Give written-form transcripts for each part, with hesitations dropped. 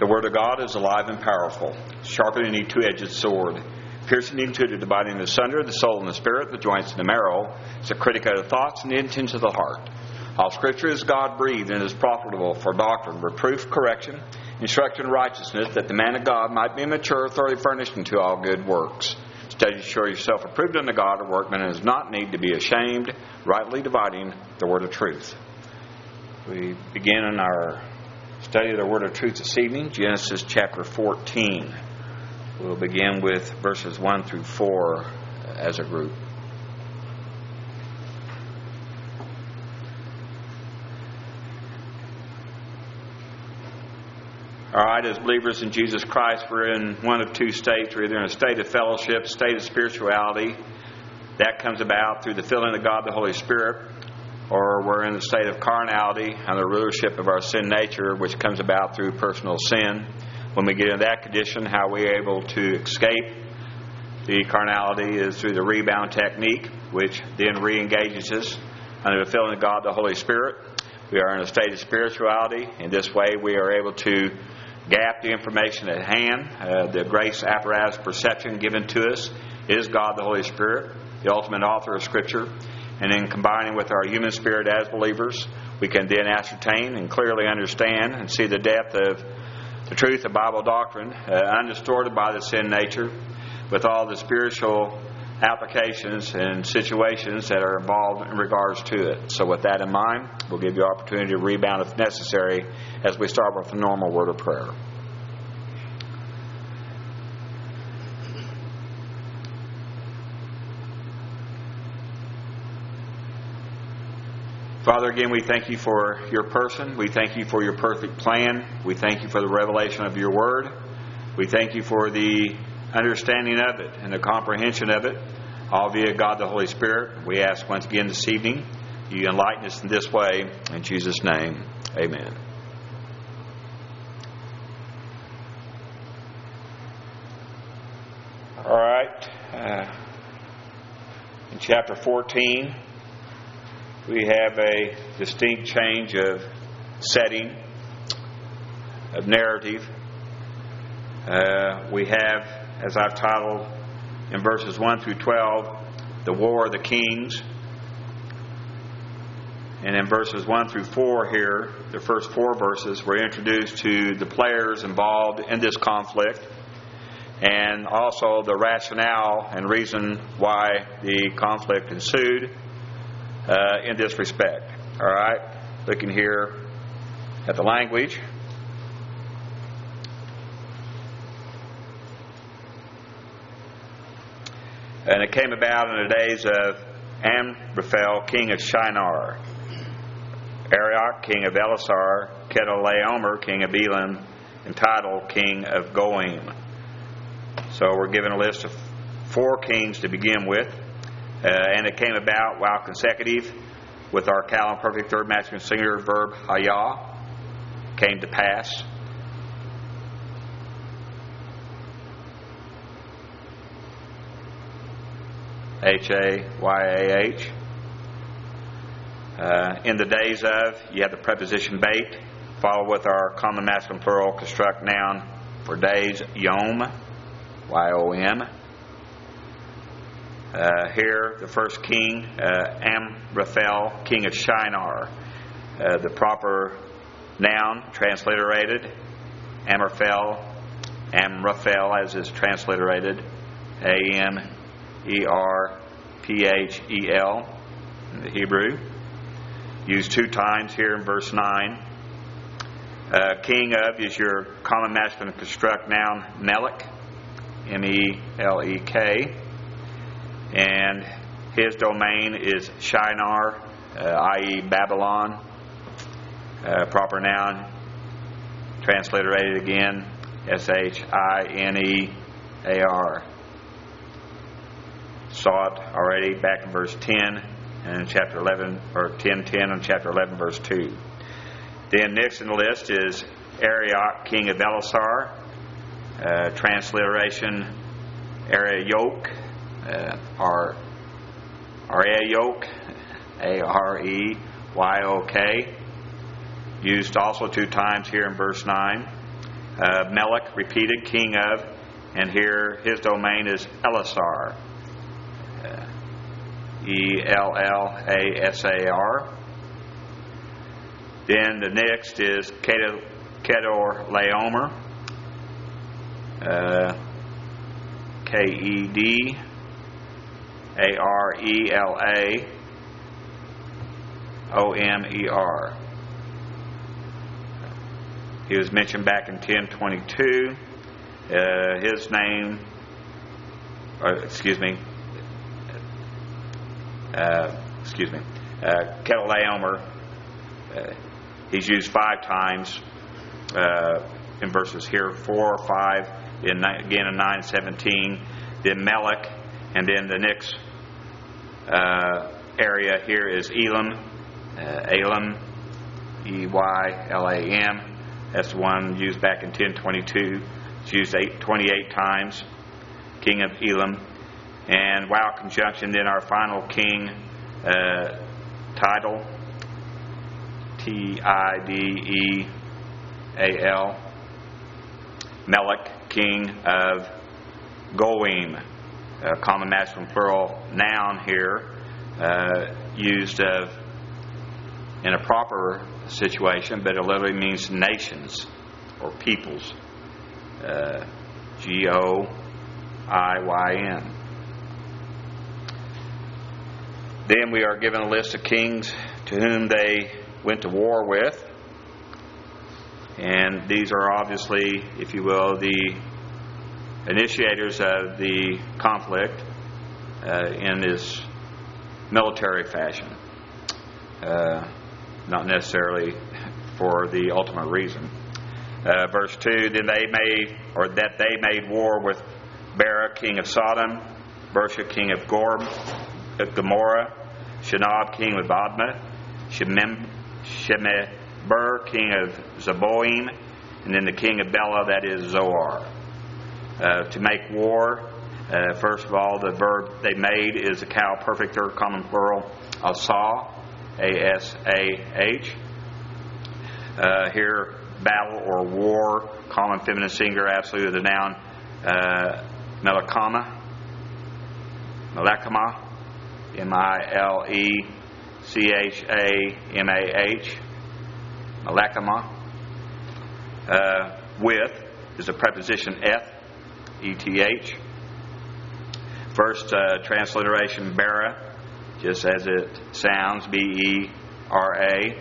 The Word of God is alive and powerful, sharper than any two-edged sword, piercing into the dividing asunder the soul and the spirit, the joints and the marrow. It's a critic of the thoughts and the intents of the heart. All Scripture is God-breathed and is profitable for doctrine, reproof, correction, instruction in righteousness, that the man of God might be mature, thoroughly furnished unto all good works. Study to show yourself approved unto God, a workman, and does not need to be ashamed, rightly dividing the word of truth. We begin in our study of the word of truth this evening, Genesis chapter 14. We'll begin with verses 1 through 4 as a group. All right, as believers in Jesus Christ, we're in one of two states. We're either in a state of fellowship, state of spirituality. That comes about through the filling of God, the Holy Spirit. Or we're in the state of carnality and the rulership of our sin nature, which comes about through personal sin. When we get in that condition, how we're able to escape the carnality is through the rebound technique, which then re-engages us under the filling of God, the Holy Spirit. We are in a state of spirituality. In this way, we are able to gap the information at hand. The grace apparatus perception given to us is God, the Holy Spirit, the ultimate author of Scripture. And in combining with our human spirit as believers, we can then ascertain and clearly understand and see the depth of the truth of Bible doctrine, undistorted by the sin nature, with all the spiritual applications and situations that are involved in regards to it. So with that in mind, we'll give you opportunity to rebound if necessary as we start with the normal word of prayer. Father, again, we thank you for your person. We thank you for your perfect plan. We thank you for the revelation of your word. We thank you for the understanding of it and the comprehension of it, all via God the Holy Spirit. We ask once again this evening, you enlighten us in this way. In Jesus' name, amen. All right. In chapter 14, we have a distinct change of setting, of narrative. We have, as I've titled in verses 1 through 12, the War of the Kings. And in verses 1 through 4 here, the first 4 verses, we're introduced to the players involved in this conflict and also the rationale and reason why the conflict ensued in this respect. All right, looking here at the language. And it came about in the days of Amraphel, king of Shinar, Arioch, king of Elasar, Chedorlaomer, king of Elam, and Tidal, king of Goim. So we're given a list of 4 kings to begin with. And it came about while consecutive with our cal and perfect third masculine singular verb hayah, came to pass. Hayah. In the days of, you have the preposition bait, followed with our common masculine plural construct noun for days, yom, Y-O-M. Here, the first king, Amraphel, king of Shinar. The proper noun, transliterated, Amraphel as is transliterated, A-M-E-R-P-H-E-L in the Hebrew. Used 2 times here in verse 9. King of is your common masculine construct noun, Melech, M-E-L-E-K. And his domain is Shinar, i.e. Babylon. Proper noun, transliterated again, S-H-I-N-E-A-R. Saw it already back in verse 10 and in chapter 11, or 10:10 and chapter 11, verse 2. Then next in the list is Arioch, king of Elasar. Transliteration, Arioch. Areyok, A-R-E-Y-O-K, used also 2 times here in verse 9. Melech, repeated, king of, and here his domain is Ellasar. Ellasar. Then the next is Kedorlaomer. Kedarelaomer. He was mentioned back in 1022. His name, Kedorlaomer. He's used 5 times in verses here, 4 or 5, again in 9:17. Then Melech, and then the next area here is Elam, Elam, Eylam. That's the one used back in 1022. It's used 28 times. King of Elam. And while conjunction, then our final king title, Tideal, Melech, king of Goim. Common masculine plural noun here, used in a proper situation, but it literally means nations or peoples. Goiyn. Then we are given a list of kings to whom they went to war with. And these are obviously, if you will, the initiators of the conflict in this military fashion. Not necessarily for the ultimate reason. Verse 2, then they made war with Bera, king of Sodom, Bersha, king of Gomorrah, Shinab, king of Admah, Shemeber, king of Zeboim, and then the king of Bela, that is Zoar. To make war, first of all, the verb they made is a cow perfect third common plural, asah, A-S-A-H. Here, battle or war, common feminine singular, absolute of the noun, Melechama, M-I-L-E-C-H-A-M-A-H, Melechama. With is a preposition eth, E-T-H. First transliteration, Bera, just as it sounds, B-E-R-A.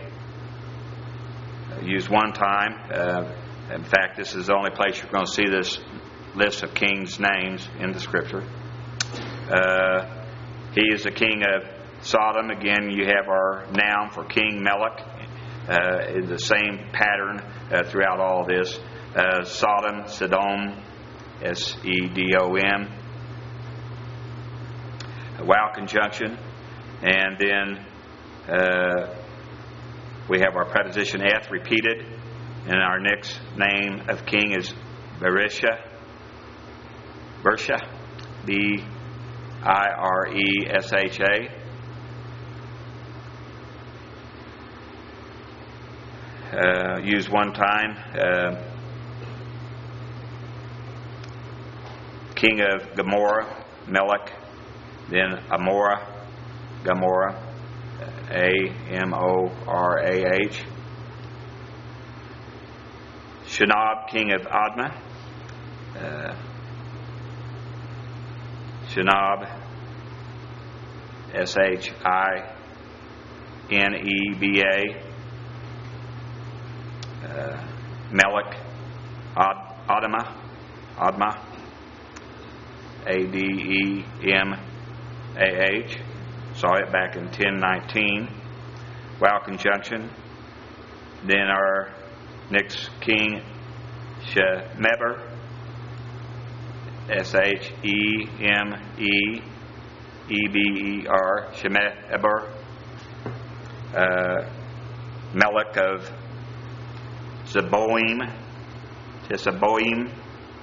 Used one time. In fact, this is the only place you're going to see this list of kings' names in the Scripture. He is the king of Sodom. Again, you have our noun for King Melech. The same pattern throughout all of this. Sodom, Sodom, S-E-D-O-M. Wow conjunction. And then we have our preposition eth repeated. And our next name of king is Berisha. B-I-R-E-S-H-A. Used one time. King of Gomorrah, Melech. Then Amorah, Gomorrah, A-M-O-R-A-H. Shinab, king of Admah. Shinab, S-H-I-N-E-B-A. Melech, Admah, A-D-E-M-A-H. Saw it back in 1019. Wow conjunction. Then our next king, Shemeber, S-H-E-M-E-E-B-E-R, Shemeber. Melech of Zeboim, Tissaboim,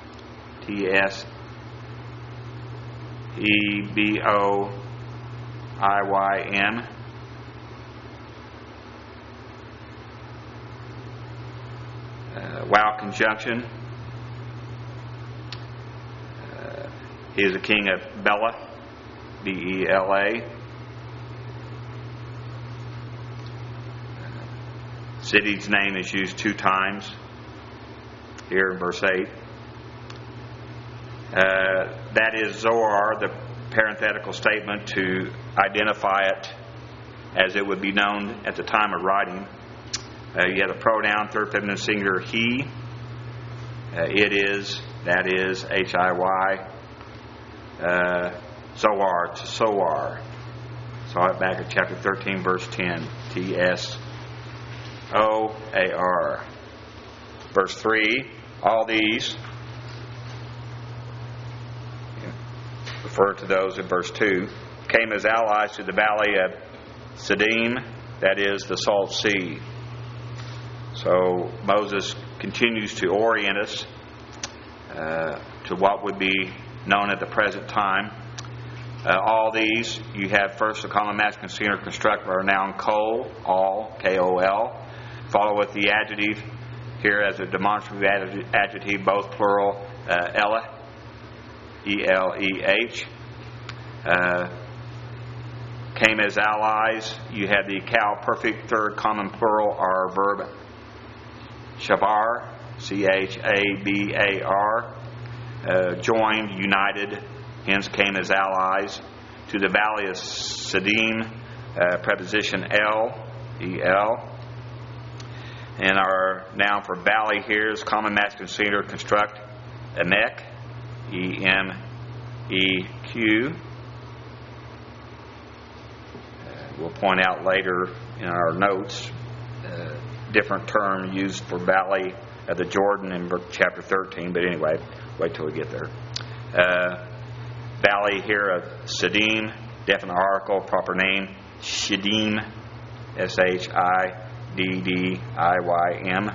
T-S-E-B-O-I-Y-M. Wow conjunction. He is the king of Bela, B-E-L-A. City's name is used 2 times here in verse 8. That is Zoar, the parenthetical statement to identify it as it would be known at the time of writing. You have the pronoun, third feminine singular, he. It is, that is, H-I-Y. Zoar, to Soar. Saw it back at chapter 13, verse 10. T-S-O-A-R. Verse 3, all these refer to those in verse 2, came as allies to the valley of Siddim, that is, the Salt Sea. So Moses continues to orient us to what would be known at the present time. All these, you have first the common masculine singular construct or noun kol, all, K-O-L, follow with the adjective here as a demonstrative adjective, both plural, Eleh, E-L-E-H. Came as allies. You have the Cal perfect third common plural or verb shabar, C-H-A-B-A-R. Joined, united, hence came as allies. To the valley of Siddim, preposition El, E-L. And our noun for valley here is common masculine singular construct, Emek, E-M-E-Q. We'll point out later in our notes different term used for valley of the Jordan in chapter 13, but anyway, wait till we get there. Valley here of Siddim, definite article, proper name, Shiddim, S-H-I-D-D-I-Y-M.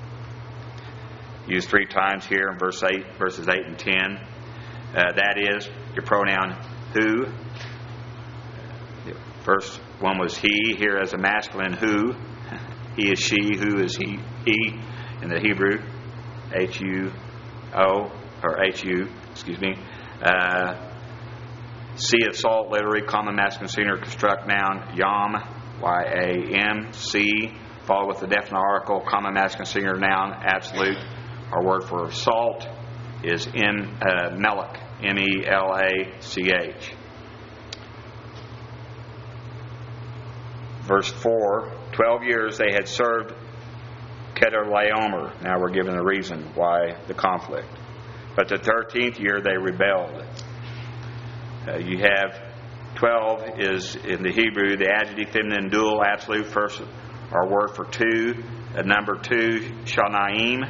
Used 3 times here in verses 8 and 10. That is your pronoun who. The first one was he, here as a masculine who. He is she, who is he in the Hebrew. H-U-O, or H-U, excuse me. Sea of salt, literally, common masculine singular construct noun, yam, Y-A-M, sea, followed with the definite article, common masculine singular noun, absolute. Our word for salt is melech, M-E-L-A-C-H. Verse 4, 12 years they had served Kedorlaomer. Now we're given the reason why the conflict. But the 13th year they rebelled. You have 12 is in the Hebrew, the adjective feminine dual, absolute, first our word for 2. Number 2, Shanaim,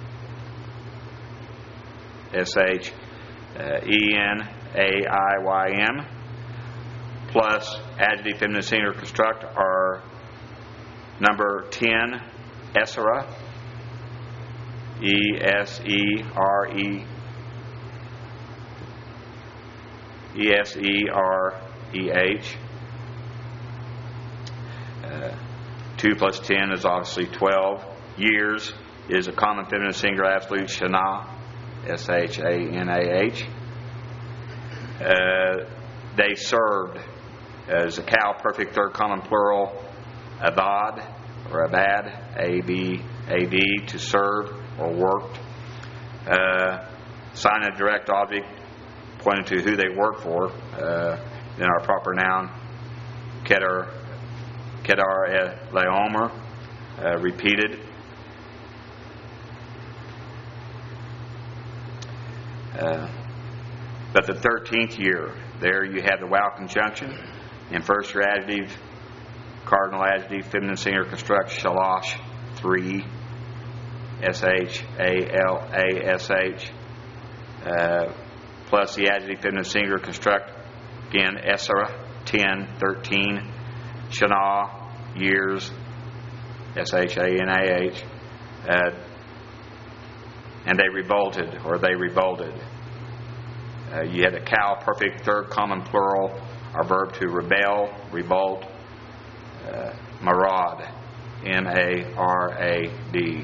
S-H-E-N-A-I-Y-M, plus adjective feminine singular construct are number 10, Esera, E-S-E-R-E-H. 2 plus 10 is obviously 12. Years is a common feminine singular absolute, Shana, S-H-A-N-A-H. They served as a cow, perfect third common plural, Abad, or Abad, A-B-A-D, to serve or worked. Sign of direct object pointing to who they work for. Then our proper noun, Kedar Laomer, repeated. But the 13th year, there you have the wow conjunction. And first your adjective, cardinal adjective, feminine singular construct, shalash, 3, S-H-A-L-A-S-H, plus the adjective feminine singular construct, again, Esera, 10, 13, Shana, years, S-H-A-N-A-H, and they revolted. You had a cow, perfect third common plural, our verb to rebel, revolt, marad, M-A-R-A-D.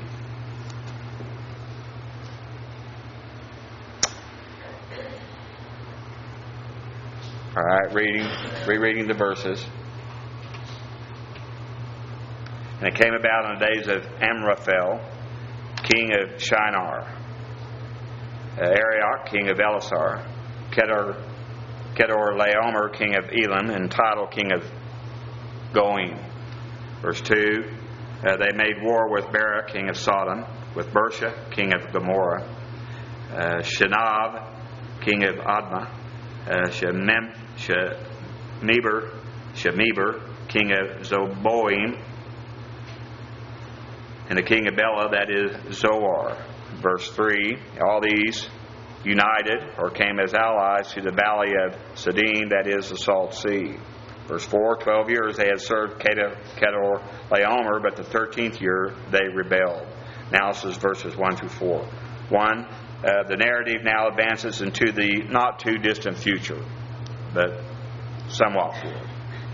All right, rereading the verses. And it came about in the days of Amraphel, king of Shinar, Arioch, king of Elasar, Kedorlaomer, king of Elam, and Tidal, king of Goim. Verse 2, they made war with Bera, king of Sodom, with Bersha, king of Gomorrah, Shinab, king of Admah, Shemeber, king of Zeboim, and the king of Bela, that is Zoar. Verse 3, all these united or came as allies to the valley of Siddim, that is the Salt Sea. Verse 4, 12 years they had served Kedorlaomer, but the 13th year they rebelled. Now this is verses 1 through 4. 1, the narrative now advances into the not too distant future, but somewhat forward.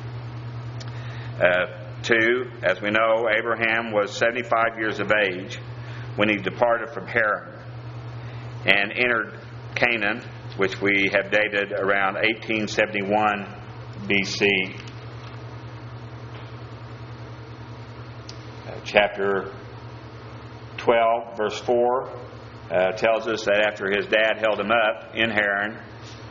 2, as we know, Abraham was 75 years of age when he departed from Haran and entered Canaan, which we have dated around 1871 BC. Chapter 12, verse 4, tells us that after his dad held him up in Haran,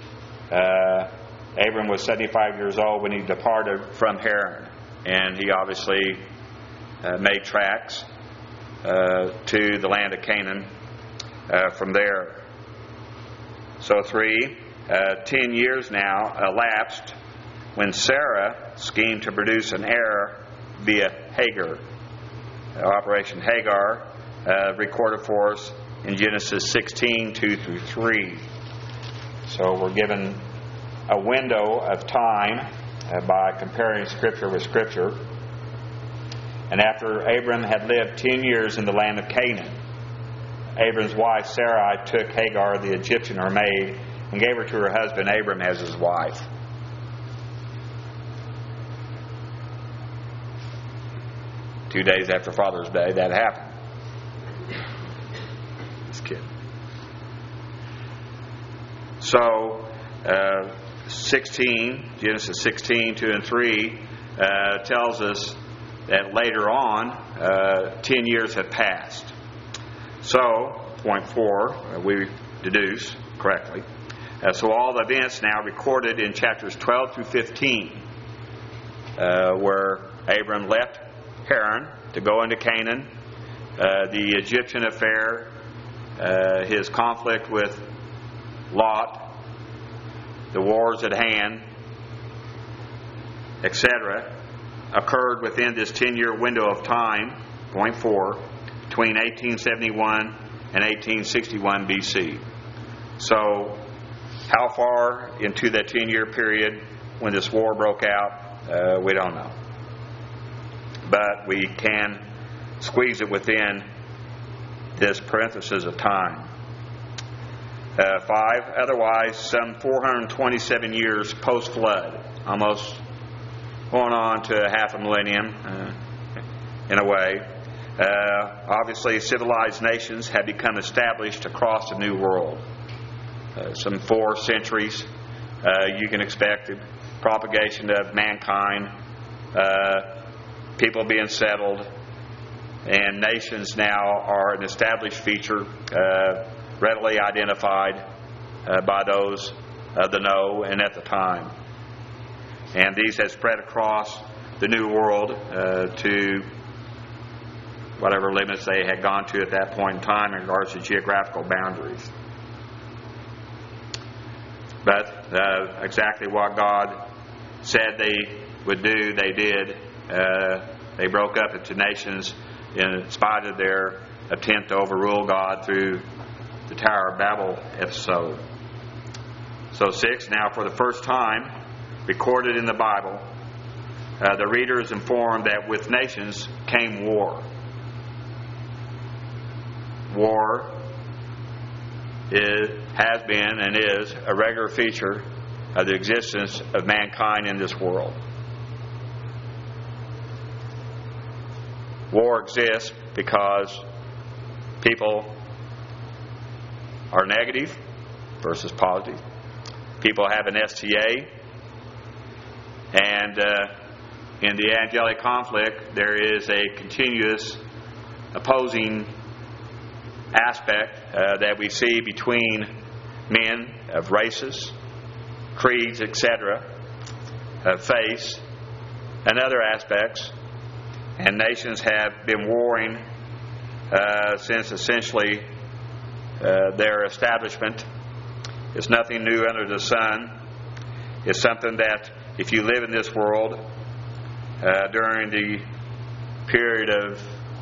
Abram was 75 years old when he departed from Haran. And he obviously made tracks to the land of Canaan from there. So 3, 10 years now elapsed when Sarah schemed to produce an heir via Hagar. Operation Hagar, recorded for us in Genesis 16, 2 through 3. So we're given a window of time by comparing Scripture with Scripture. And after Abram had lived 10 years in the land of Canaan, Abram's wife Sarai took Hagar, the Egyptian, her maid, and gave her to her husband Abram as his wife. Two days after Father's Day, that happened. Just kidding. So, Genesis 16, 2 and 3 tells us that later on, 10 years have passed. So, point 4, we deduce correctly. So all the events now recorded in chapters 12 through 15, where Abram left Haran to go into Canaan, the Egyptian affair, his conflict with Lot, the wars at hand, etc., occurred within this 10-year window of time, point 4, between 1871 and 1861 BC. So, how far into that 10-year period when this war broke out, we don't know. But we can squeeze it within this parenthesis of time. 5, otherwise, some 427 years post-flood, almost going on to half a millennium in a way. Obviously, civilized nations have become established across the New World. Some 4 centuries, you can expect the propagation of mankind, people being settled, and nations now are an established feature, readily identified by those of the know and at the time. And these have spread across the New World to whatever limits they had gone to at that point in time in regards to geographical boundaries. But exactly what God said they would do, they did. They broke up into nations in spite of their attempt to overrule God through the Tower of Babel episode. So 6, now for the first time, recorded in the Bible, the reader is informed that with nations came war. War has been and is a regular feature of the existence of mankind in this world. War exists because people are negative versus positive. People have an STA And in the angelic conflict, there is a continuous opposing aspect that we see between men of races, creeds, etc., faiths, and other aspects. And nations have been warring since essentially their establishment. It's nothing new under the sun. It's something that if you live in this world during the period of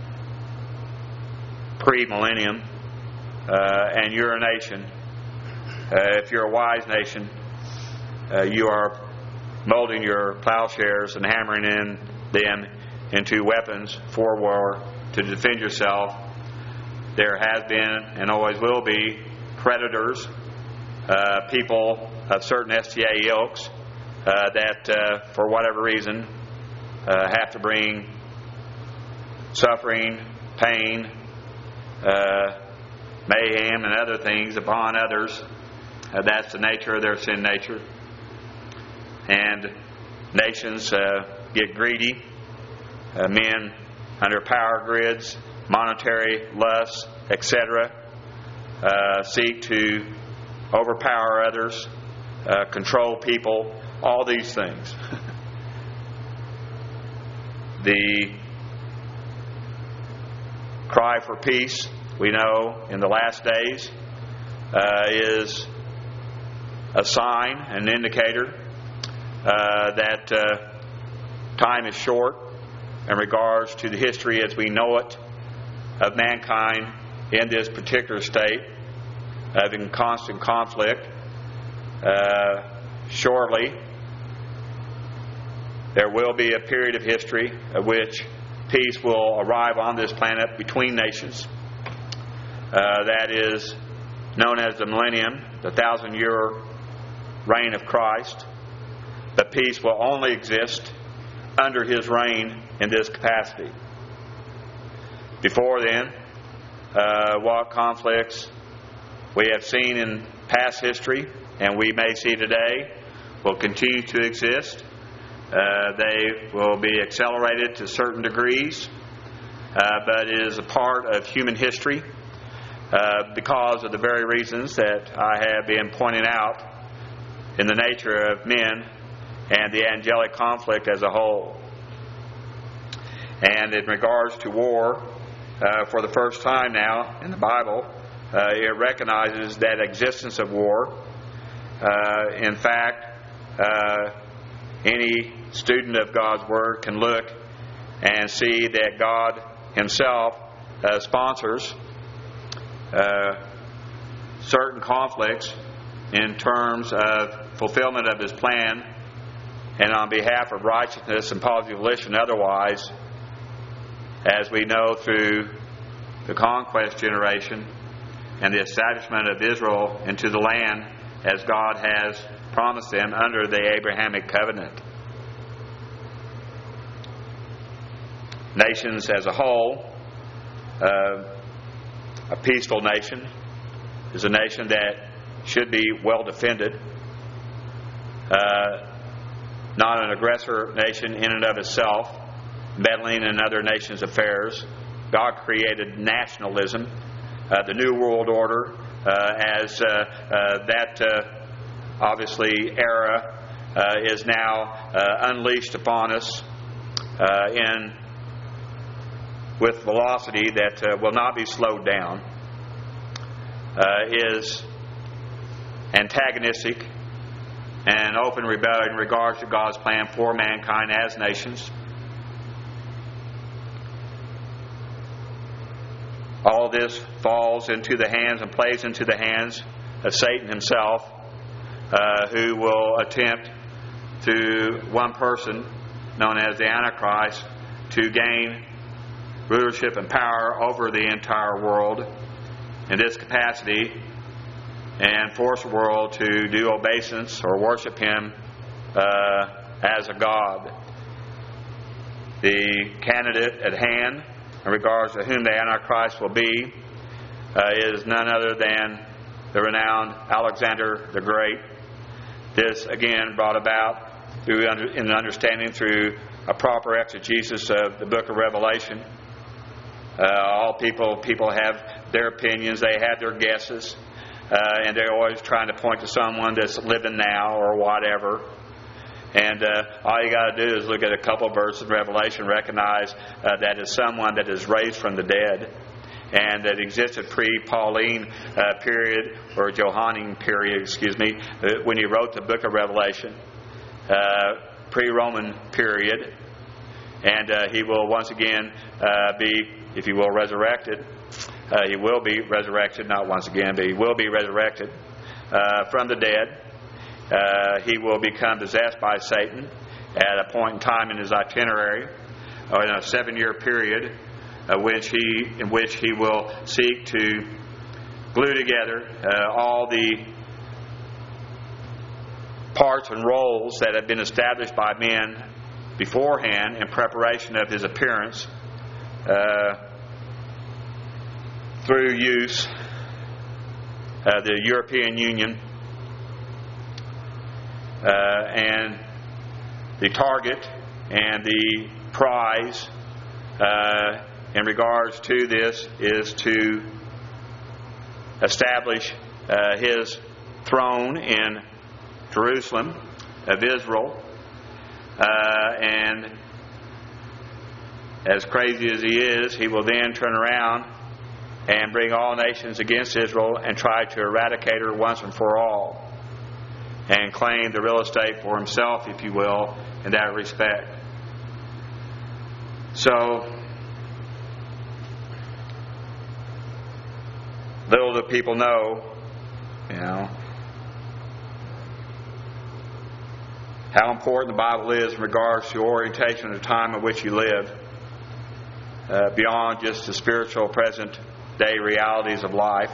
pre-millennium and you're a nation, if you're a wise nation, you are molding your plowshares and hammering in them into weapons for war to defend yourself. There has been and always will be predators, people of certain STA ilks that for whatever reason have to bring suffering, pain, mayhem, and other things upon others. That's the nature of their sin nature. And nations get greedy. Men under power grids, monetary lusts, etc., seek to overpower others, control people, all these things. The cry for peace, we know, in the last days is a sign, an indicator that time is short in regards to the history as we know it of mankind in this particular state of in constant conflict. Shortly, there will be a period of history of which peace will arrive on this planet between nations. That is known as the millennium, the 1,000-year reign of Christ. But peace will only exist under His reign in this capacity. Before then, what conflicts we have seen in past history and we may see today will continue to exist. They will be accelerated to certain degrees, but it is a part of human history because of the very reasons that I have been pointing out in the nature of men and the angelic conflict as a whole. And in regards to war, for the first time now in the Bible, it recognizes that existence of war. In fact, any student of God's Word can look and see that God Himself sponsors certain conflicts in terms of fulfillment of His plan and on behalf of righteousness and positive volition otherwise, as we know through the conquest generation and the establishment of Israel into the land as God has promised them under the Abrahamic covenant. Nations as a whole, a peaceful nation is a nation that should be well defended, not an aggressor nation in and of itself, meddling in other nations' affairs. God created nationalism, the New World Order, as that obviously era is now unleashed upon us with velocity that will not be slowed down, is antagonistic and open rebellion in regards to God's plan for mankind as nations. All this falls into the hands and plays into the hands of Satan himself, who will attempt through one person, known as the Antichrist, to gain rulership and power over the entire world in this capacity and force the world to do obeisance or worship him as a god. The candidate at hand in regards to whom the Antichrist will be is none other than the renowned Alexander the Great. This again brought about in understanding through a proper exegesis of the book of Revelation. All people have their opinions, they have their guesses, and they're always trying to point to someone that's living now or whatever. And all you got to do is look at a couple verses in Revelation, recognize that is someone that is raised from the dead, and that existed pre-Pauline period, or Johannine period, when he wrote the book of Revelation, pre-Roman period. And he will once again be, if you will, resurrected. He will be resurrected, not once again, but he will be resurrected from the dead. He will become possessed by Satan at a point in time in his itinerary, or in a 7-year period, in which he will seek to glue together all the parts and roles that have been established by men beforehand in preparation of his appearance through use the European Union, and the target and the prize in regards to this is to establish his throne in Jerusalem of Israel, and as crazy as he is, he will then turn around and bring all nations against Israel and try to eradicate her once and for all, and claim the real estate for himself, if you will, in that respect. So, little do people know, how important the Bible is in regards to orientation of the time in which you live, beyond just the spiritual present day realities of life.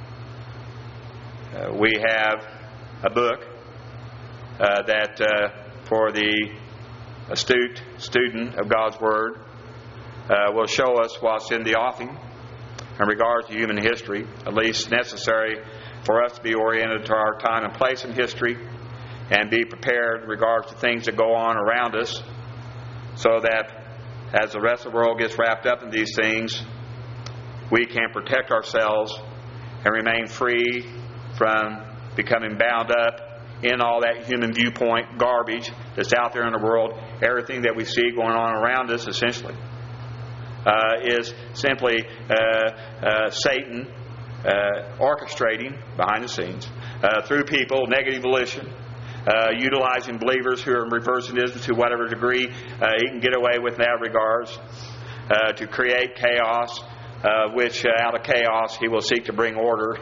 We have a book that for the astute student of God's Word will show us what's in the offing in regards to human history, at least necessary for us to be oriented to our time and place in history, and be prepared in regards to things that go on around us, so that as the rest of the world gets wrapped up in these things, we can protect ourselves and remain free from becoming bound up in all that human viewpoint garbage that's out there in the world. Everything that we see going on around us, essentially, is simply Satan orchestrating behind the scenes through people, negative volition, utilizing believers who are in reversionism to whatever degree he can get away with in that regards, to create chaos, which out of chaos he will seek to bring order.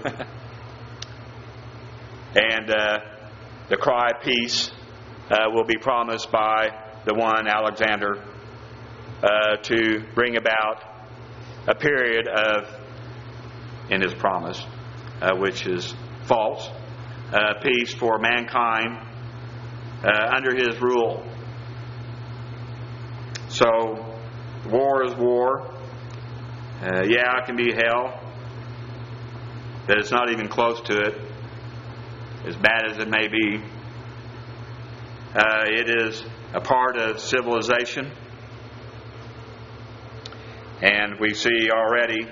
And the cry of peace will be promised by the one Alexander to bring about a period of, in his promise, which is false, peace for mankind under his rule. So, war is war. It can be hell, but it's not even close to it, as bad as it may be. It is a part of civilization, and we see already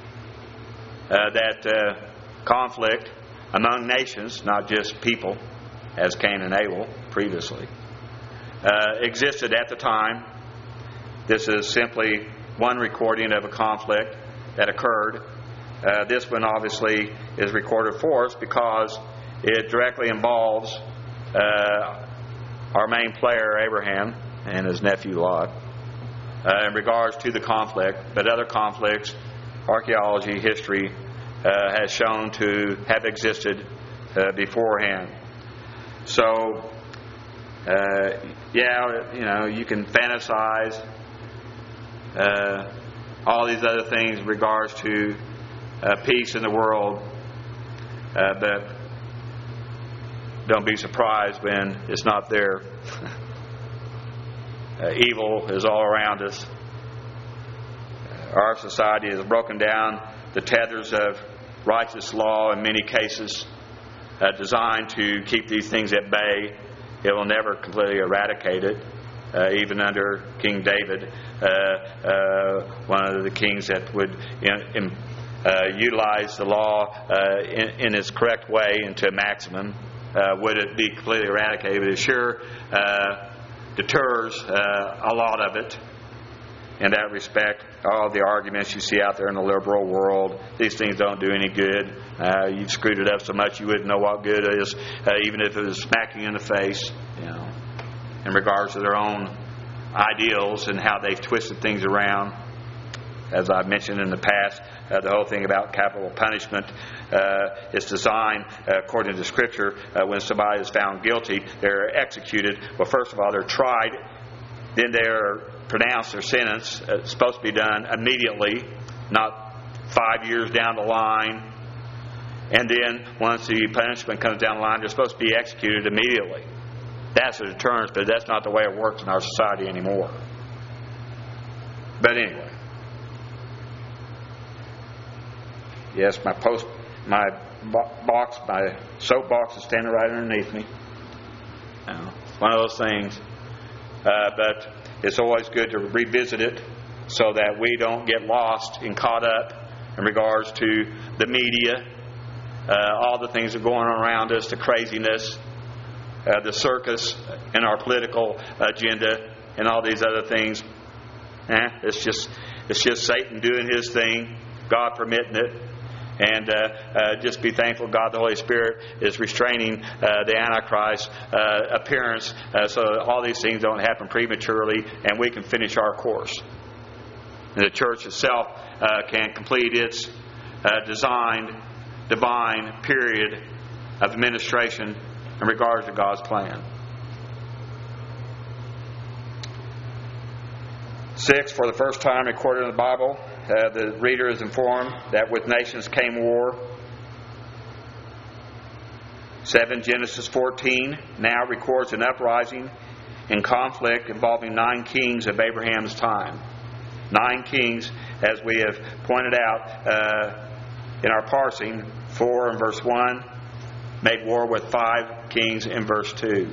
that conflict among nations, not just people, as Cain and Abel previously, existed at the time. This is simply one recording of a conflict that occurred. This one obviously is recorded for us because it directly involves our main player, Abraham, and his nephew Lot, in regards to the conflict. But other conflicts, archaeology, history, has shown to have existed beforehand. So, you can fantasize all these other things in regards to peace in the world, but don't be surprised when it's not there. Evil is all around us. Our society has broken down the tethers of righteous law in many cases, designed to keep these things at bay It will never completely eradicate it. Even under King David, one of the kings that would utilize the law in its correct way and to a maximum, would it be completely eradicated? But it sure deters a lot of it. In that respect, all the arguments you see out there in the liberal world, these things don't do any good. You've screwed it up so much you wouldn't know what good is, even if it was smacking you in the face, in regards to their own ideals and how they've twisted things around. As I've mentioned in the past, the whole thing about capital punishment is designed, according to Scripture, when somebody is found guilty, they're executed. Well, first of all, they're tried, then they're pronounced their sentence. It's supposed to be done immediately, not 5 years down the line. And then once the punishment comes down the line, they're supposed to be executed immediately. That's a deterrence, but that's not the way it works in our society anymore. But anyway. Yes, my soapbox is standing right underneath me. One of those things. But it's always good to revisit it so that we don't get lost and caught up in regards to the media, all the things that are going on around us, the craziness, the circus in our political agenda, and all these other things. It's just Satan doing his thing, God permitting it. And just be thankful God the Holy Spirit is restraining the Antichrist appearance so that all these things don't happen prematurely and we can finish our course. And the church itself can complete its designed divine period of administration in regards to God's plan. 6, for the first time recorded in the Bible, the reader is informed that with nations came war. 7, Genesis 14 now records an uprising and conflict involving 9 kings of Abraham's time. 9 kings, as we have pointed out in our parsing, 4 in verse 1, made war with 5 kings in verse 2.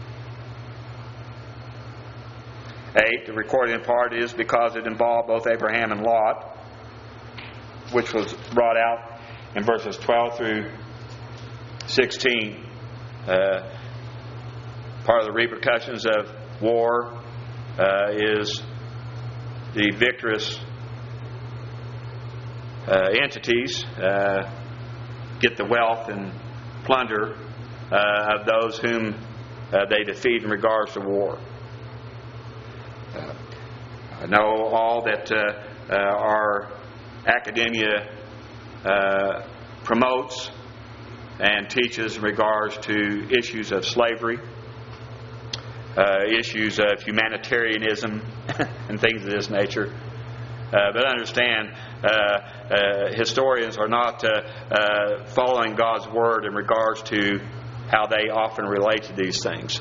8, the recording part is because it involved both Abraham and Lot, which was brought out in verses 12 through 16. Part of the repercussions of war is the victorious entities get the wealth and plunder of those whom they defeat in regards to war. I know all that our academia promotes and teaches in regards to issues of slavery, issues of humanitarianism, and things of this nature. But understand, historians are not following God's Word in regards to how they often relate to these things.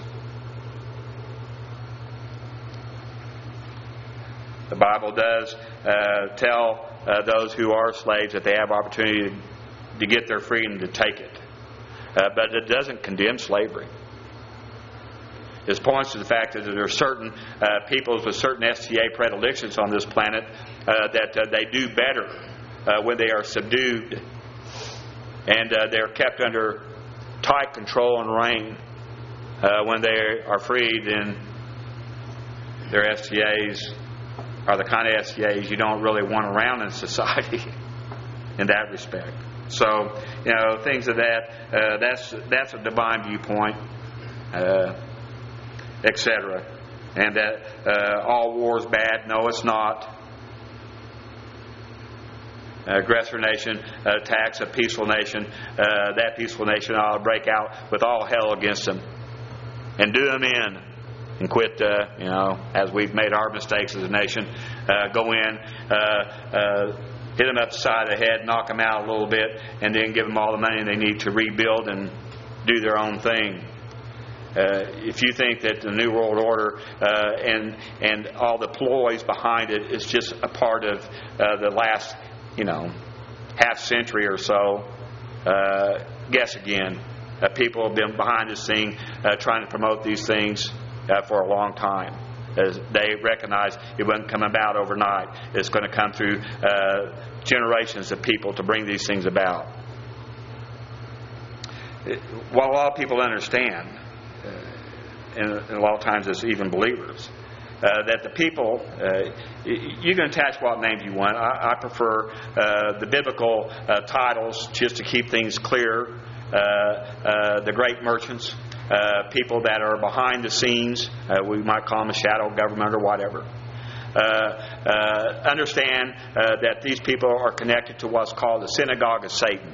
The Bible does tell those who are slaves that they have opportunity to get their freedom to take it. But it doesn't condemn slavery. It points to the fact that there are certain peoples with certain STA predilections on this planet that they do better when they are subdued and they're kept under tight control and reign. When they are freed, then their STAs are the kind of STAs you don't really want around in society in that respect. So, things of that, that's a divine viewpoint, etc. And that all war is bad. No, it's not. Aggressor nation attacks a peaceful nation. That peaceful nation ought to break out with all hell against them and do them in. And quit, as we've made our mistakes as a nation, go in, hit them up the side of the head, knock them out a little bit, and then give them all the money they need to rebuild and do their own thing. If you think that the New World Order and all the ploys behind it is just a part of the last, half century or so, guess again. People have been behind the scene trying to promote these things for a long time. As they recognize it wasn't come about overnight. It's going to come through generations of people to bring these things about. What a lot of people understand, and a lot of times it's even believers, that the people, you can attach what names you want. I prefer the biblical titles just to keep things clear. The great merchants, people that are behind the scenes, we might call them a shadow government or whatever. Understand that these people are connected to what's called the synagogue of Satan.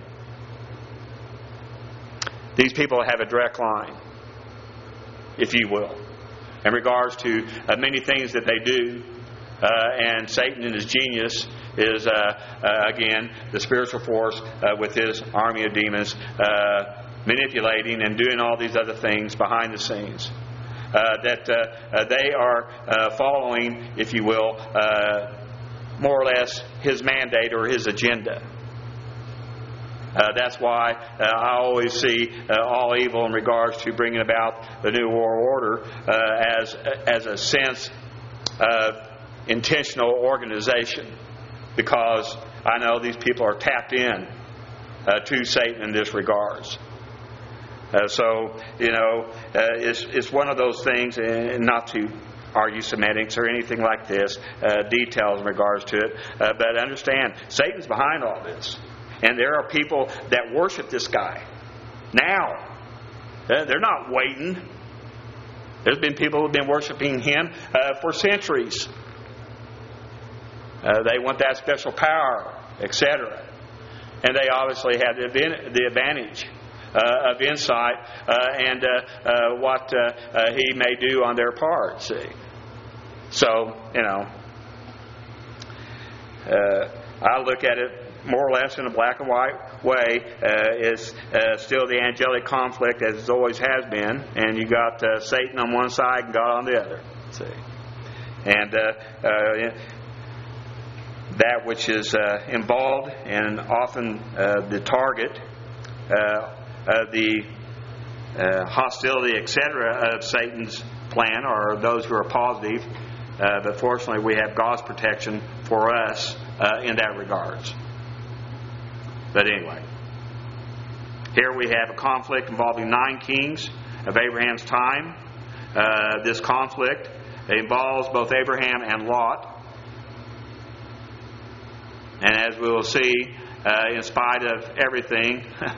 These people have a direct line, if you will, in regards to many things that they do. And Satan in his genius is, again, the spiritual force with his army of demons manipulating and doing all these other things behind the scenes. That they are following, if you will, more or less his mandate or his agenda. That's why I always see all evil in regards to bringing about the New World Order as a sense of intentional organization, because I know these people are tapped in to Satan in this regards. So, it's one of those things, and not to argue semantics or anything like this, details in regards to it, but understand, Satan's behind all this. And there are people that worship this guy now. They're not waiting. There's been people who have been worshiping him for centuries. They want that special power, etc. And they obviously have the advantage of insight and what he may do on their part. See, so I look at it more or less in a black and white way. Is still the angelic conflict as it always has been, and you got Satan on one side and God on the other. See, and that which is involved and often the target of the hostility, etc., of Satan's plan are those who are positive. But fortunately, we have God's protection for us in that regards. But anyway, here we have a conflict involving 9 kings of Abraham's time. This conflict involves both Abraham and Lot. And as we will see, in spite of everything,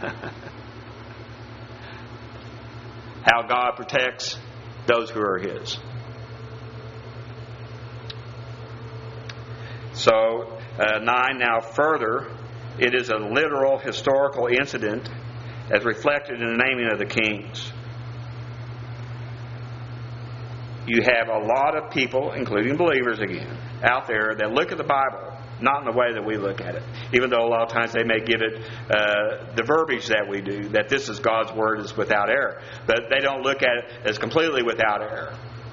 how God protects those who are His. So, 9, now further, it is a literal historical incident as reflected in the naming of the kings. You have a lot of people, including believers again, out there that look at the Bible not in the way that we look at it, even though a lot of times they may give it the verbiage that we do, that this is God's Word is without error. But they don't look at it as completely without error.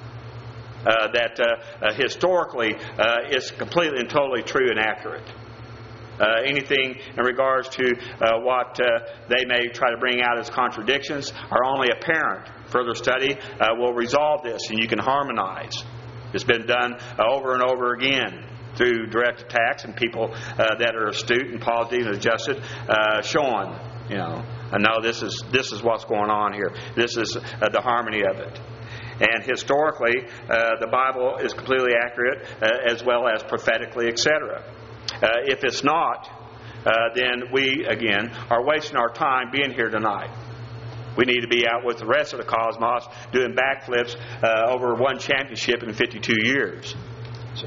That historically it's completely and totally true and accurate. Anything in regards to what they may try to bring out as contradictions are only apparent. Further study will resolve this, and you can harmonize. It's been done over and over again through direct attacks and people that are astute and positive and adjusted, showing, I know this is what's going on here. This is the harmony of it. And historically, the Bible is completely accurate as well as prophetically, etc. If it's not, then we, again, are wasting our time being here tonight. We need to be out with the rest of the cosmos doing backflips over one championship in 52 years. See?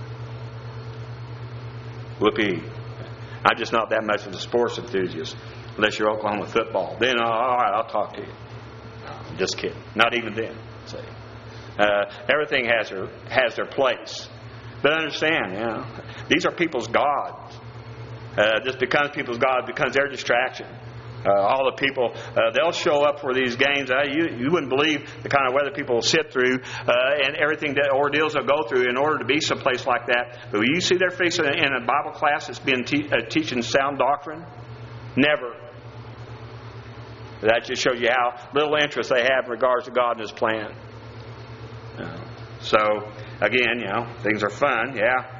Whoopee. I'm just not that much of a sports enthusiast, unless you're Oklahoma football. Then, all right, I'll talk to you. No, I'm just kidding. Not even then. See? Everything has their place. But understand, these are people's gods. This becomes people's gods, becomes their distraction. All the people, they'll show up for these games. You wouldn't believe the kind of weather people will sit through and everything, that ordeals they'll go through in order to be someplace like that. But will you see their face in a Bible class that's been teaching sound doctrine? Never. That just shows you how little interest they have in regards to God and His plan. So, again, things are fun, yeah.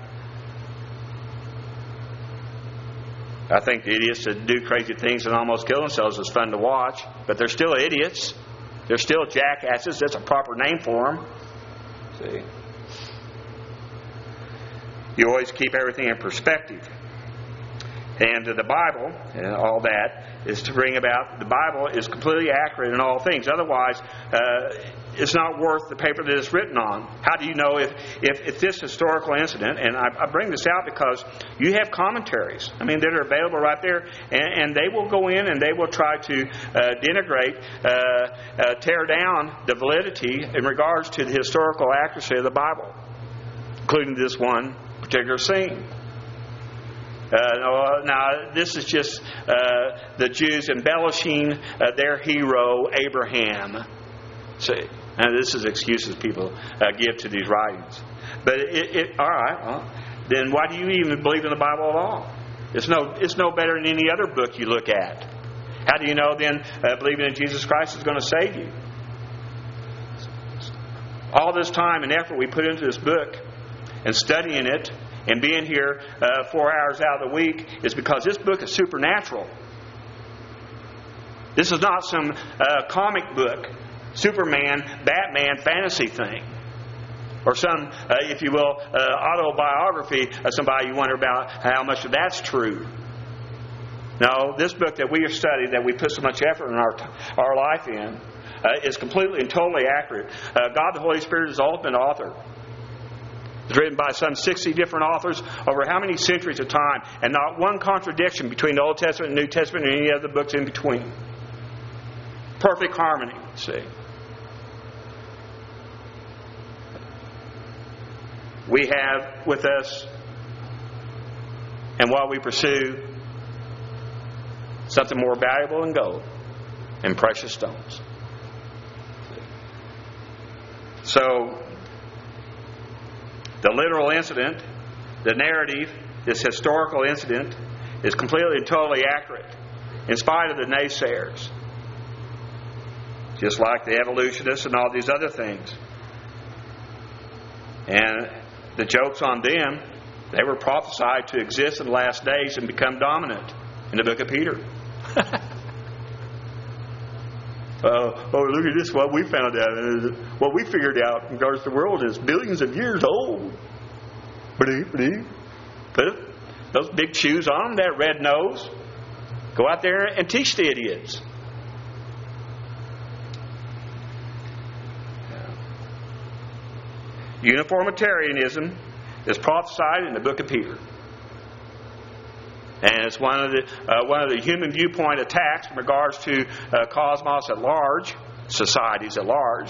I think the idiots that do crazy things and almost kill themselves is fun to watch. But they're still idiots. They're still jackasses. That's a proper name for them. See? You always keep everything in perspective. And the Bible, and all that, is to bring about, the Bible is completely accurate in all things. Otherwise, it's not worth the paper that it's written on. How do you know if this historical incident, and I bring this out because you have commentaries, that are available right there, and they will go in and they will try to denigrate, tear down the validity in regards to the historical accuracy of the Bible, including this one particular scene. Now, this is just the Jews embellishing their hero, Abraham. See, and this is excuses people give to these writings. But all right, well, then why do you even believe in the Bible at all? It's no better than any other book you look at. How do you know then believing in Jesus Christ is going to save you? All this time and effort we put into this book and studying it, and being here 4 hours out of the week is because this book is supernatural. This is not some comic book, Superman, Batman fantasy thing. Or some, if you will, autobiography of somebody you wonder about how much of that's true. No, this book that we have studied, that we put so much effort in our life in, is completely and totally accurate. God the Holy Spirit is the ultimate author. It's written by some 60 different authors over how many centuries of time, and not one contradiction between the Old Testament and New Testament and any other books in between. Perfect harmony, see. We have with us, and while we pursue, something more valuable than gold and precious stones. So, the literal incident, the narrative, this historical incident, is completely and totally accurate, in spite of the naysayers. Just like the evolutionists and all these other things. And the joke's on them. They were prophesied to exist in the last days and become dominant in the book of Peter. Look at this, what we found out. What we figured out in regards to the world is billions of years old. Put those big shoes on, that red nose. Go out there and teach the idiots. Uniformitarianism is prophesied in the book of Peter. And it's one of the human viewpoint attacks in regards to cosmos at large, societies at large,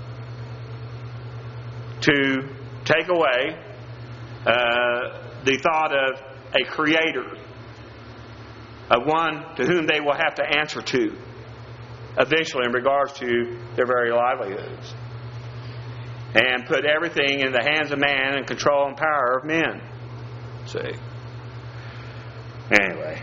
to take away the thought of a creator, of one to whom they will have to answer to eventually in regards to their very livelihoods, and put everything in the hands of man and control and power of men. See? Anyway,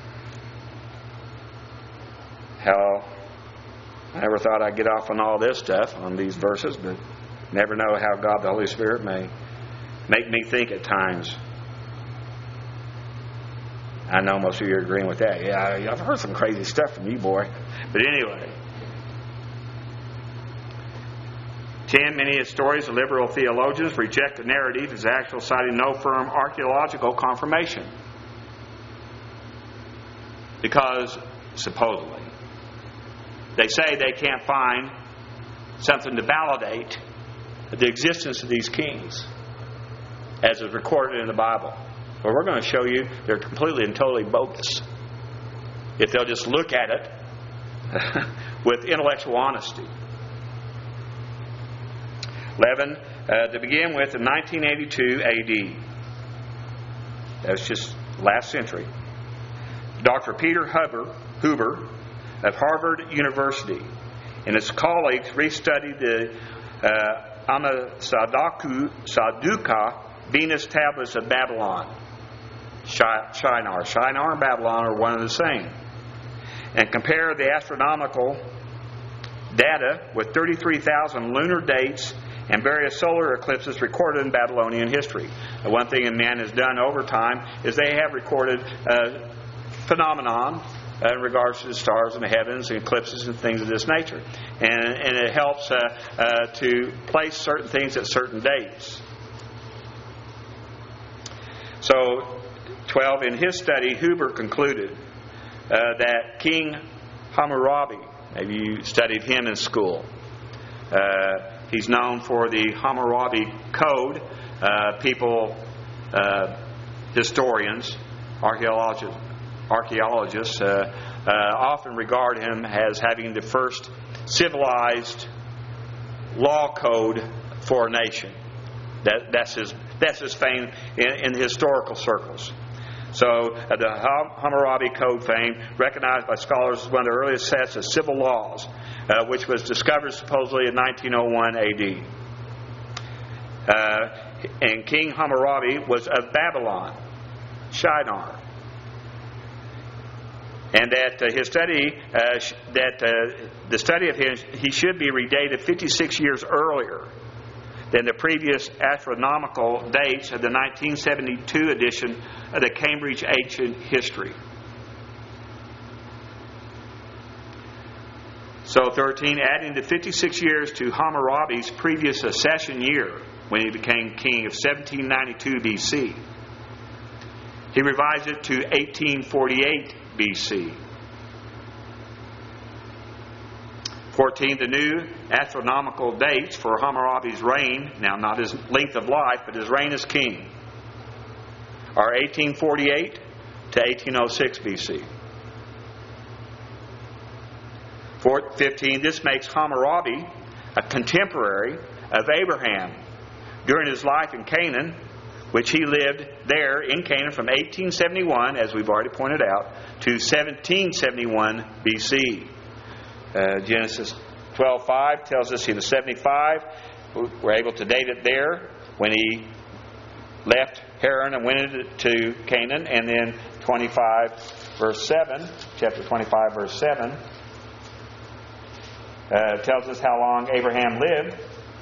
I never thought I'd get off on all this stuff, on these verses, but never know how God the Holy Spirit may make me think at times. I know most of you are agreeing with that. Yeah, I've heard some crazy stuff from you, boy. But anyway. 10. Many historians and liberal theologians reject the narrative as actual, citing no firm archaeological confirmation. Because, supposedly, they say they can't find something to validate the existence of these kings as is recorded in the Bible. Well, we're going to show you they're completely and totally bogus if they'll just look at it with intellectual honesty. 11. To begin with, in 1982 A.D. That was just last century. Dr. Peter Huber of Harvard University and his colleagues restudied the Saduqa Venus tablets of Babylon. Shinar and Babylon are one and the same. and compare the astronomical data with 33,000 lunar dates and various solar eclipses recorded in Babylonian history. One thing man has done over time is they have recorded phenomenon in regards to the stars in the heavens and eclipses and things of this nature. And it helps to place certain things at certain dates. So, 12, in his study, Huber concluded that King Hammurabi, maybe you studied him in school, he's known for the Hammurabi Code. People, historians, archaeologists often regard him as having the first civilized law code for a nation. That's his fame in the historical circles. So the Hammurabi Code fame, recognized by scholars as one of the earliest sets of civil laws, which was discovered supposedly in 1901 AD. And King Hammurabi was of Babylon, Shinar. And that his study, the study of his, he should be redated 56 years earlier than the previous astronomical dates of the 1972 edition of the Cambridge Ancient History. So 13, adding the 56 years to Hammurabi's previous accession year, when he became king of 1792 BC. He revised it to 1848 BC. 14, the new astronomical dates for Hammurabi's reign, now not his length of life, but his reign as king, are 1848 to 1806 BC. 15, this makes Hammurabi a contemporary of Abraham during his life in Canaan, which he lived there in Canaan from 1871, as we've already pointed out, to 1771 BC. Genesis 12:5 tells us he was 75. We're able to date it there when he left Haran and went into Canaan. And then 25 verse 7, chapter 25 verse 7, tells us how long Abraham lived,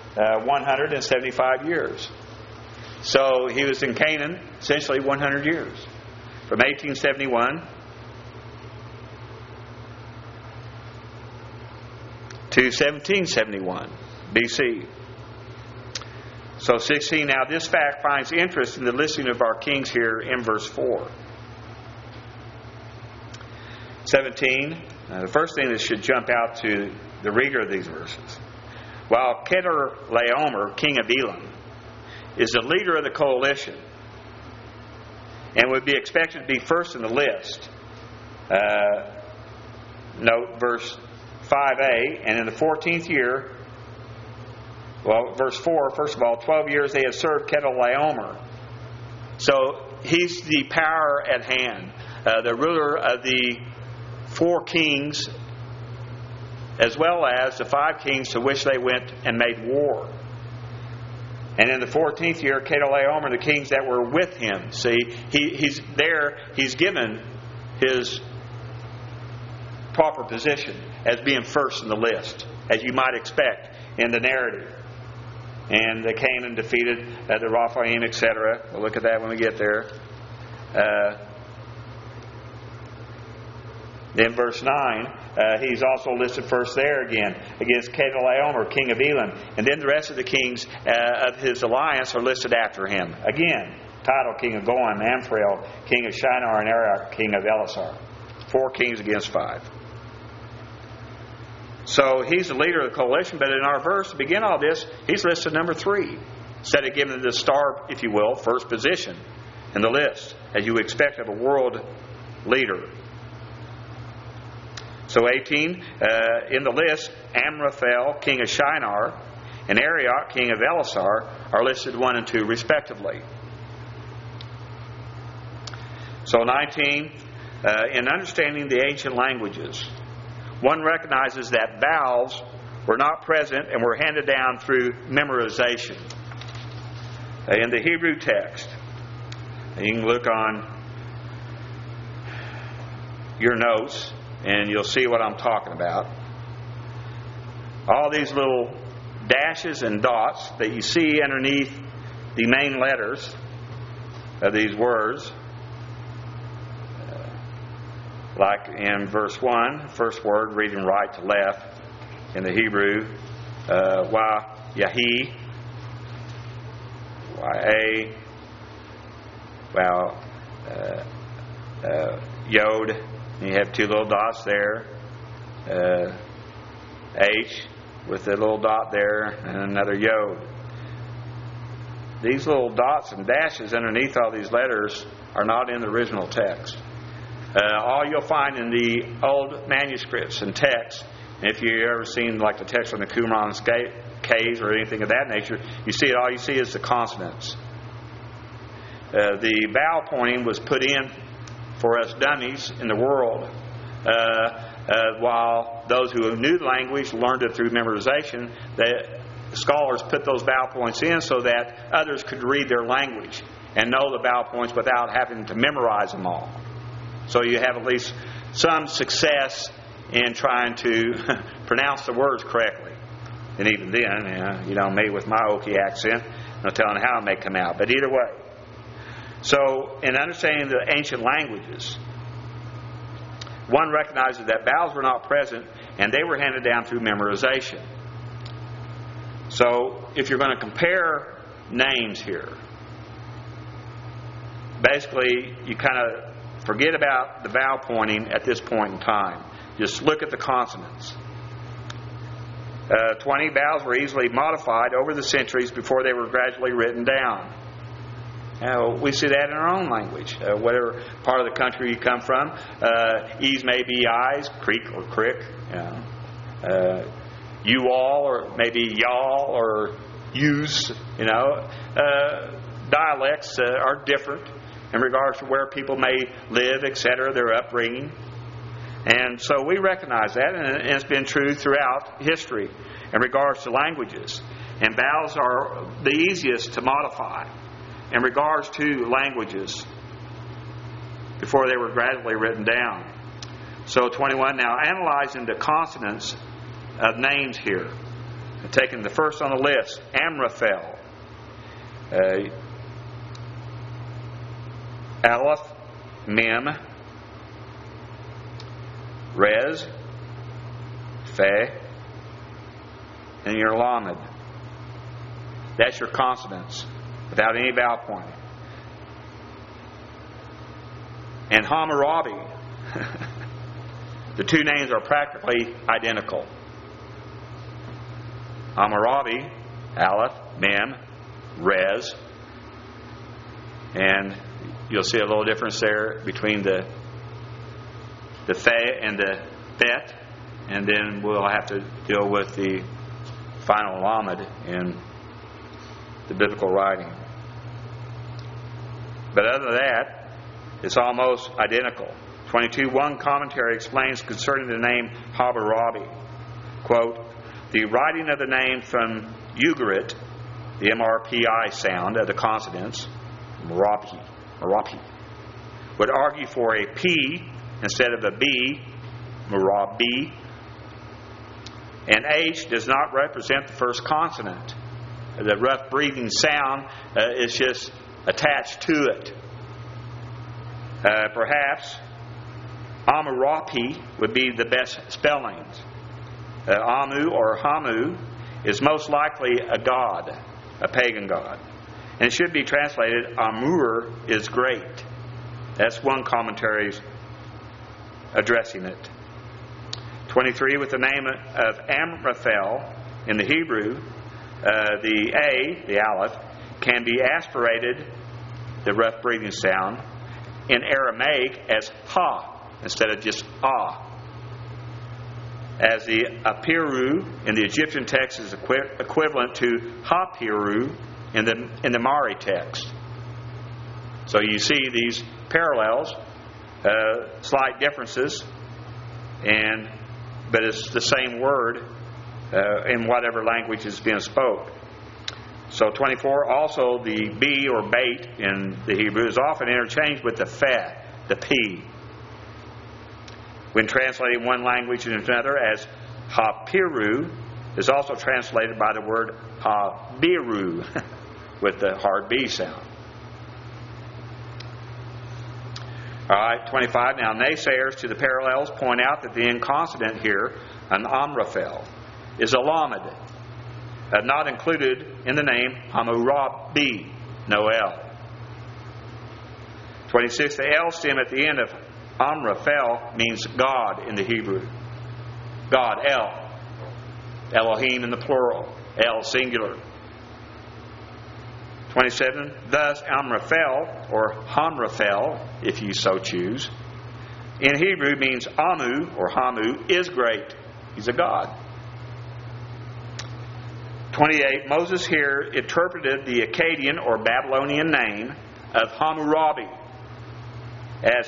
175 years. So he was in Canaan essentially 100 years, from 1871 to 1771 BC. So 16, now this fact finds interest in the listing of our kings here in verse 4. 17, the first thing that should jump out to the reader of these verses. While Chedorlaomer, king of Elam, is the leader of the coalition and would be expected to be first in the list. Note verse 5a, and in the 14th year, well, verse 4, first of all, 12 years they had served Chedorlaomer. So he's the power at hand, the ruler of the 4 kings, as well as the 5 kings to which they went and made war. And in the 14th year, Chedorlaomer and the kings that were with him. See, he's there, he's given his proper position as being first in the list, as you might expect in the narrative. And the Canaan defeated the Rephaim, etc. We'll look at that when we get there. Then verse 9, he's also listed first there again, against Chedorlaomer, king of Elam. And then the rest of the kings of his alliance are listed after him. Again, Tidal, king of Goim, Amphrael, king of Shinar, and Arioch, king of Elasar. 4 kings against 5. So he's the leader of the coalition, but in our verse, to begin all this, he's listed number 3. Instead of giving the star, if you will, first position in the list, as you would expect of a world leader. So 18, in the list, Amraphel, king of Shinar, and Arioch, king of Elasar, are listed 1 and 2 respectively. So 19, in understanding the ancient languages, one recognizes that vowels were not present and were handed down through memorization. In the Hebrew text, you can look on your notes and you'll see what I'm talking about. All these little dashes and dots that you see underneath the main letters of these words, like in verse 1, first word, reading right to left in the Hebrew, Yahi, Y-A, Yod, and you have two little dots there, H with a little dot there, and another Yod. These little dots and dashes underneath all these letters are not in the original text. All you'll find in the old manuscripts and texts, if you've ever seen like the text on the Qumran caves or anything of that nature, all you see is the consonants. The vowel pointing was put in for us dummies in the world, while those who knew the language learned it through memorization. The scholars put those vowel points in so that others could read their language and know the vowel points without having to memorize them all. So you have at least some success in trying to pronounce the words correctly. And even then, me with my Okie accent, no telling how it may come out. But either way. So, in understanding the ancient languages, one recognizes that vowels were not present and they were handed down through memorization. So, if you're going to compare names here, basically you kind of forget about the vowel pointing at this point in time. Just look at the consonants. 20 vowels were easily modified over the centuries before they were gradually written down. We see that in our own language. Whatever part of the country you come from, E's may be I's, creek or crick. You all, or maybe y'all, or yous. Dialects are different in regards to where people may live, etc., their upbringing. And so we recognize that, and it's been true throughout history in regards to languages. And vowels are the easiest to modify in regards to languages before they were gradually written down. So 21, now analyzing the consonants of names here. Taking the first on the list, Amraphel. Aleph, Mem, Rez, Fe, and your Lamed. That's your consonants, without any vowel pointing. And Hammurabi, the two names are practically identical. Hammurabi, Aleph, Mem, Rez, and you'll see a little difference there between the Fe and the Bet, and then we'll have to deal with the final Lamed in the biblical writing. But other than that, it's almost identical. 22, one commentary explains concerning the name Hammurabi, quote, the writing of the name from Ugarit, the MRPI sound of the consonants, Merapi, would argue for a P instead of a B, Merabi. And H does not represent the first consonant. The rough breathing sound is just attached to it. Perhaps Amurapi would be the best spellings. Amu or Hamu is most likely a god, a pagan god. And it should be translated, Amur is great. That's one commentary's addressing it. 23, with the name of Amraphel in the Hebrew, the A, the Aleph, can be aspirated, the rough breathing sound, in Aramaic as Ha instead of just Ah. As the Apiru in the Egyptian text is equivalent to Hapiru in the Mari text. So you see these parallels, slight differences, but it's the same word in whatever language is being spoke. So 24, also the B or bait in the Hebrew is often interchanged with the Fe, the P. when translated in one language into another as Hapiru, is also translated by the word Habiru with the hard B sound. All right, 25. Now, naysayers to the parallels point out that the inconsonant here, an Amraphel, is a Lamed, not included in the name Hammurabi, no L. 26. The L stem at the end of Amraphel means God in the Hebrew. God, El. Elohim in the plural. El singular. 27. Thus, Amraphel, or Hamraphel, if you so choose, in Hebrew means Amu, or Hamu, is great. He's a god. 28. Moses here interpreted the Akkadian or Babylonian name of Hammurabi as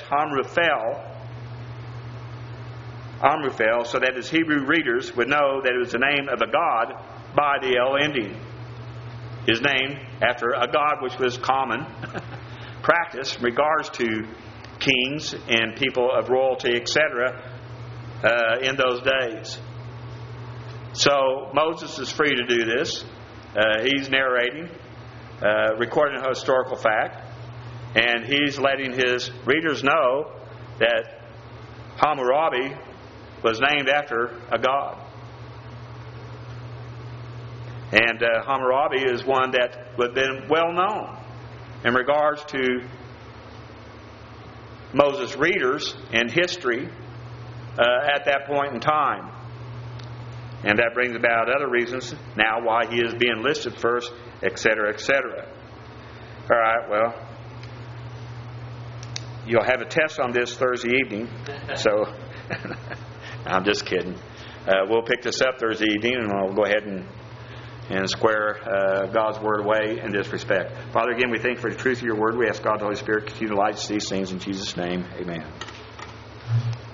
Amraphel, so that his Hebrew readers would know that it was the name of a god by the El ending. His name after a god which was common practice in regards to kings and people of royalty, etc., in those days. So Moses is free to do this. He's narrating, recording a historical fact, and he's letting his readers know that Hammurabi was named after a god. And Hammurabi is one that would have been well known in regards to Moses' readers in history at that point in time. And that brings about other reasons now why he is being listed first, etc., etc. All right, well, you'll have a test on this Thursday evening. So, I'm just kidding. We'll pick this up Thursday evening, and we'll go ahead and square God's Word away in this respect. Father, again, we thank you for the truth of your Word. We ask God, the Holy Spirit, continue to light us these things in Jesus' name. Amen.